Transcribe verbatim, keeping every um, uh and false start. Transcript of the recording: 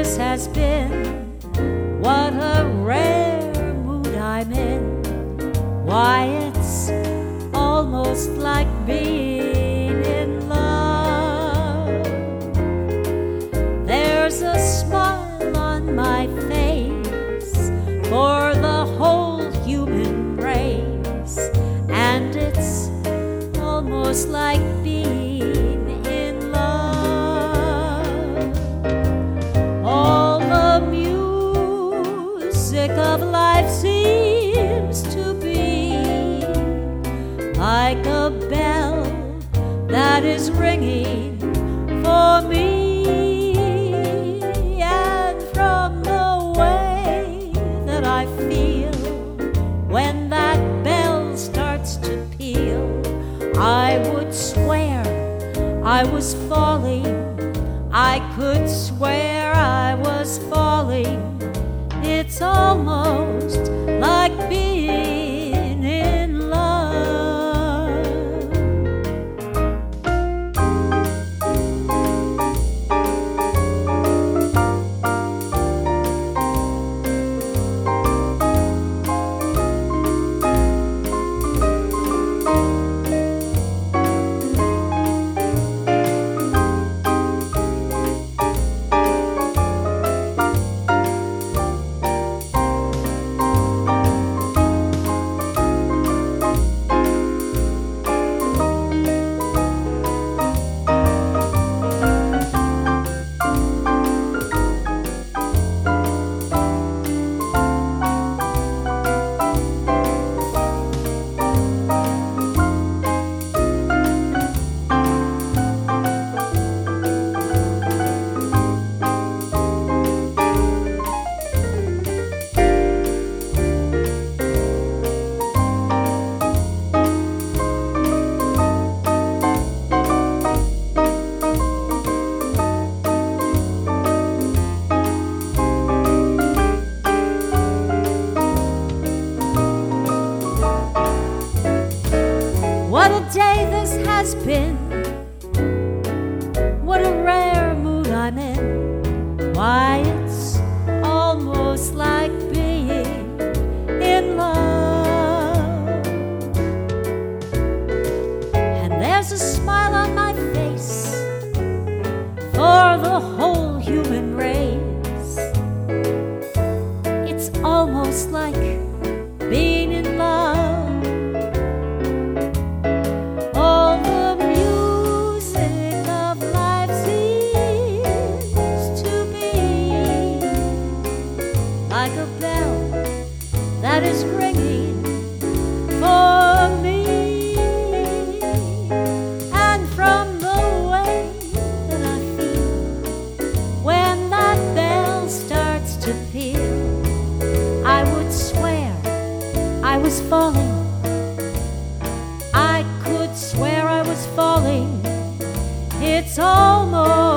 this has been. What a rare mood I'm in. Why, it's almost like being in love. There's a smile on my face for the whole human race, and it's almost like being in love. All the music of life seems to be like a bell that is ringing for me. And from the way that I feel when that bell starts to peal, I would swear I was falling. I could swear I was falling. It's almost like being in love. What a day this has been. What a rare mood I'm in. Why, it's almost like being in love. And there's a smile on my face for the whole human race. It's almost like being in love. Like a bell that is ringing for me. And from the way that I feel when that bell starts to peal, I would swear I was falling. I could swear I was falling. It's almost